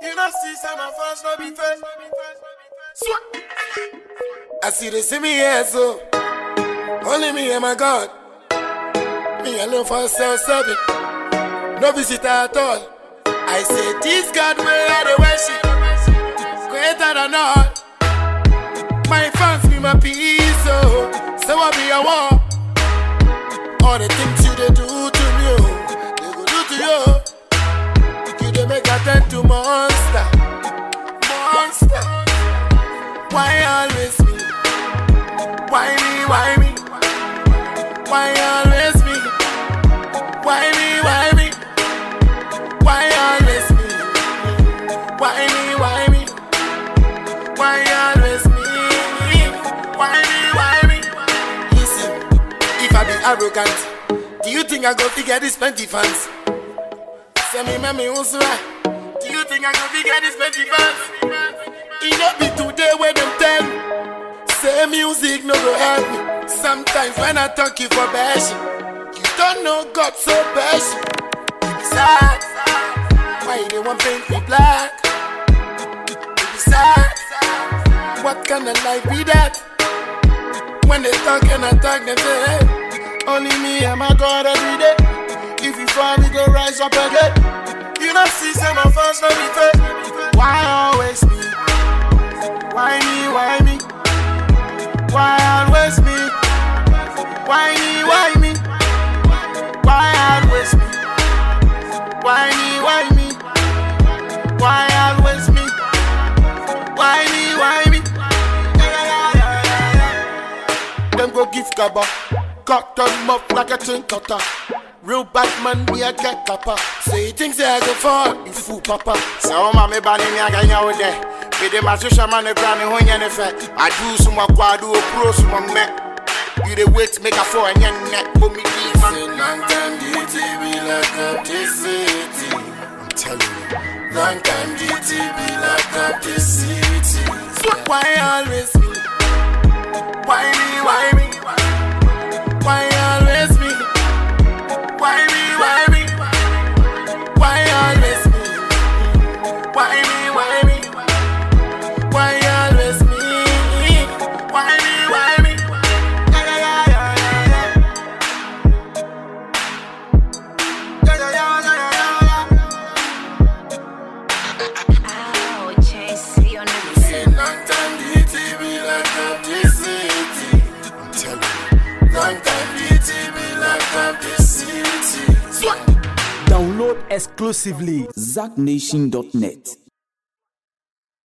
You know, see some of us no be fake. I see they see me here, so only me and my God. Me alone for self-serving, no visitor at all. I say this God way I dey worship, greater than all. My fans be my peace, so I be a war. All the things you they do to me, they go do to you. You they make a turn to monster. Why always me? Why me? Why me? Why always me? Why me? Why me? Why always me? Why me? Why me? Why always me? Why me? Why me? Listen, if I be arrogant, do you think I go figure this plenty fans? Send me usura. Do you think I go figure this plenty fans? It not be today where them tell me, say music no go help me. Sometimes when I talk you for bashing, you don't know God so bashing. You be sad, why they want paint me black? You be sad, what kind of life be that? When they talk and I talk, they say, hey, only me and my God every day. If you fall, we go rise up again. You don't see some of us no be fake. Why always me? Why me? Why me? Why always me? Why me? Why me? Why always me? Why me? Why me? Why always me? Why me? Why me? Them go give kaba, cut them up like a tin cutter. Real bad man, we a get kappa. Say things I go for, you fool papa. So mama bani me aga nya with there. Be the masisha man e brand ho nya ne fe. I do some kwadu o pro some me. You the wait make a for nya neck for me give man. Say long time DTB like up this city. I'm telling you. Long time DTB like up this city. So why always me? Why me? Why me? Why always me? Why me? Why me? Why always me? Why me? Why me? Why always me? Why me? Why me? Oh, JC on the Say long time DTB like up this city. I'm telling you. Long time DTB like up this city. Download exclusively ZackNation.net.